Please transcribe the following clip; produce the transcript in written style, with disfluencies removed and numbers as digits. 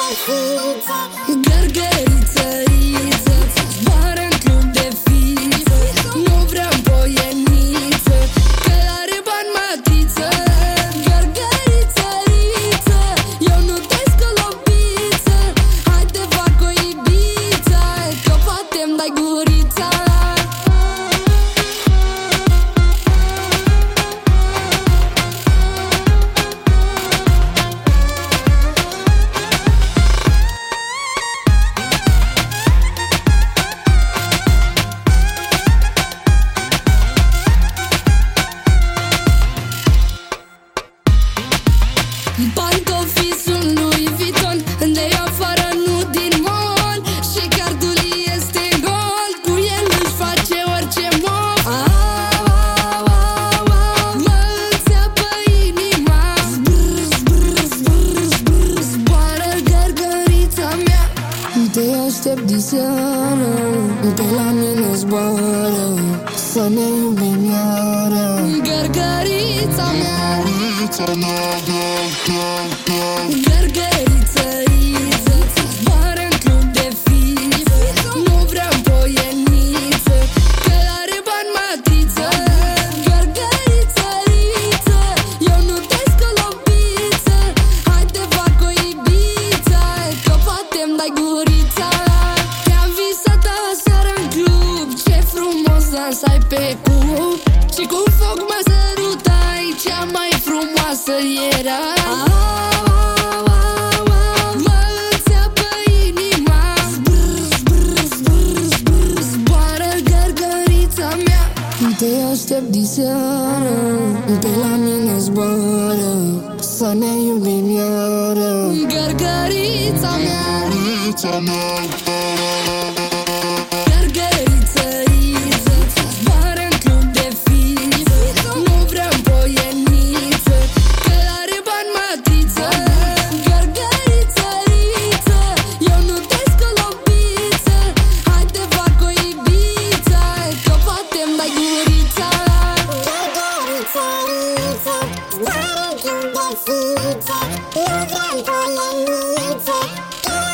Gărgăriță-iță, zboară-n club de fiță. Nu vreau poieniță, că are bani matriță. Gărgăriță-iță, eu nu te scăl o piță. Hai te fac o ibiță, că poate-mi dai gurița. Pantofii sunt Louis Vuitton, de afară, nu din mall. Și cardul este gol, cu el își face orice mof. Mă înțeapă inima, zbrr, zbrr, zbrr, zbrr. Zboară gărgărița mea, te aștept diseară, pe la mine zboară, să ne iubim iară. Gărgărița mea, gărgăriță-iță, zboară-n club de fiță. Nu vreau poieniță, că are bani matriță. Gărgăriță-iță, eu nu te scăl o piță. Hai te fac o ibiță, că poate-mi dai gurița. Te-am visat aseară-n club, ce frumos dansai pe cub. Și cu foc mă sărutai, cea mai frumoasă era. Mă înțeapă inima, zbrr, zbrr, zbrr, zbrr. Zboară gărgărița mea, te aștept diseară, pe la mine zboară, să ne iubim iară. Gărgărița mea, gărgăriță-iță, zboară-n club de fiță. Nu vreau poieniță, că are bani matriță. Gărgăriță-iță, eu nu te scăl o piță. Hai te fac o ibiță, că poate-mi dai gurița. Gărgăriță-iță, zboară-n club de fiță. Nu vreau poieniță, că